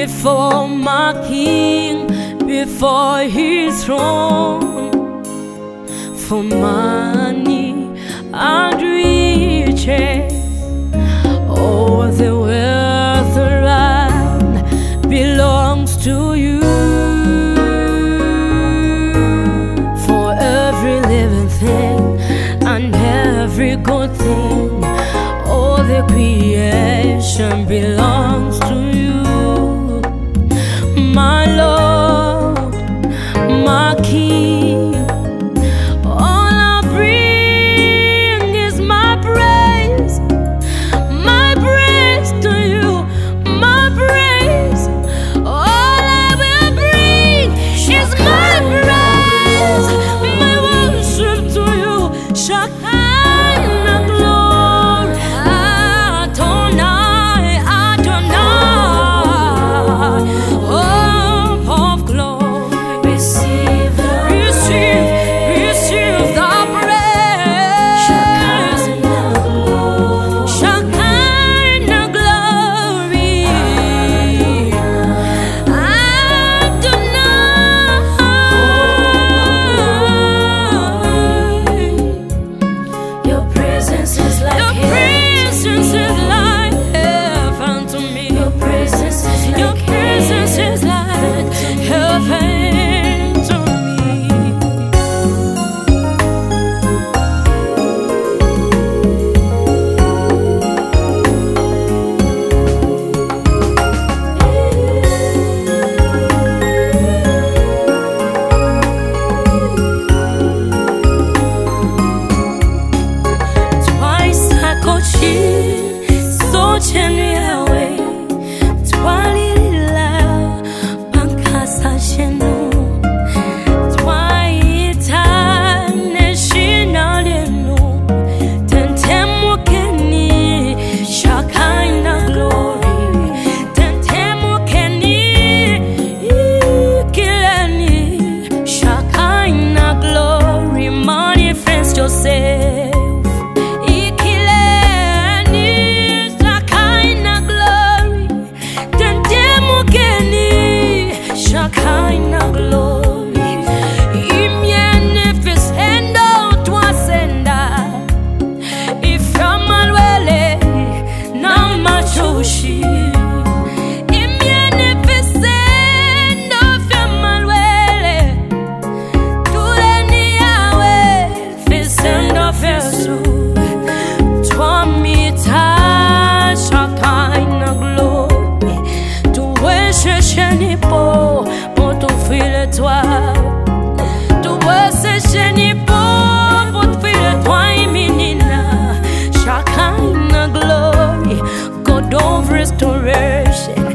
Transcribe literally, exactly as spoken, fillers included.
before my King, before His throne, for money and riches. All the wealth around belongs to you. For every living thing and every good thing, all the creation belongs to you. My Lord, my King, all I bring is my praise, my praise to you, my praise. All I will bring is my praise, my worship to you. Shekinah glory, Adonai, Adonai, hope of glory. Receive the receive, receive the praise. Shekinah glory, Shekinah glory, Adonai. Your presence is like Your presence is like heaven to me. Your presence is like Your presence is like heaven to me. Twice I coached so Yawe, twalila pankasa shenu, twaita neshina lenu, tentemukeni Shekinah glory, tentemukeni ikileni Shekinah glory, manifest yourself. Ikileni Shekinah glory, tentemukeni Shekinah glory, imyenifesendo twasenda, ifyamalwele namachushi, imyenifesendo fyamalwele, tuleni yawe fesendo fesu, twamita Shekinah glory, tuwesheshenipo potufile twa, tuwesheshenipo potufile twa iminina. Shekinah glory, God of restoration,